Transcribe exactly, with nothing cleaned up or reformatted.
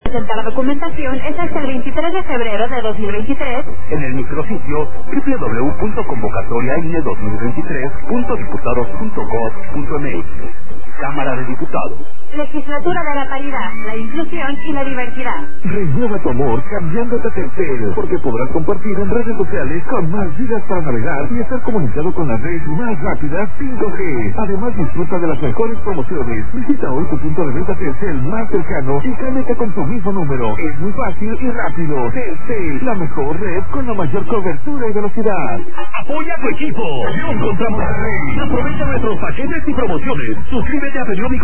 Presentar la documentación es hasta el veintitrés de febrero de dos mil veintitrés en el micrositio doble u doble u doble u punto convocatoria i n e dos mil veintitrés punto diputados punto gob punto m x. Cámara de Diputados. Legislatura de la paridad, la inclusión y la diversidad. Renueva tu amor cambiándote a Telcel, porque podrás compartir en redes sociales con más gigas para navegar y estar comunicado con la red más rápida cinco G. Además, disfruta de las mejores promociones. Visita hoy tu punto de venta Telcel más cercano y cámbiate con tu mismo número. Es muy fácil y rápido. Telcel, la mejor red con la mayor cobertura y velocidad. Apoya a tu equipo. León contra Monterrey. Aprovecha nuestros paquetes y promociones. Suscríbete a Periódico